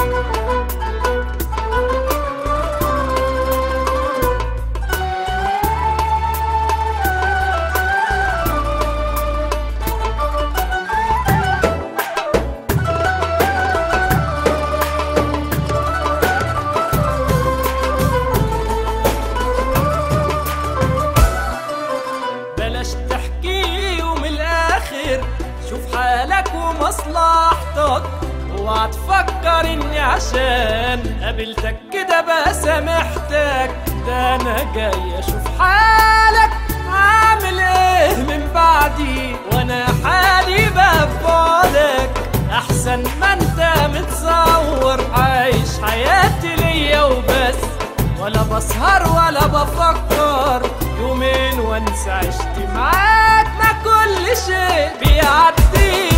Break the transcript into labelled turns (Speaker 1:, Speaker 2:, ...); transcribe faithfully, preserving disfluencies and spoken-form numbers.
Speaker 1: شوف حالك ومصلحتك، اوعى تفكر اني عشان قابلتك كده بقى سامحتك. ده انا جاي اشوف حالك عامل ايه من بعدي، وانا حالي بقى ببعدك احسن ما انت متصور. عايش حياتي ليا وبس، ولا بسهر ولا بفكر يومين وانسى عشت معاك، ما كل شيء بيعدي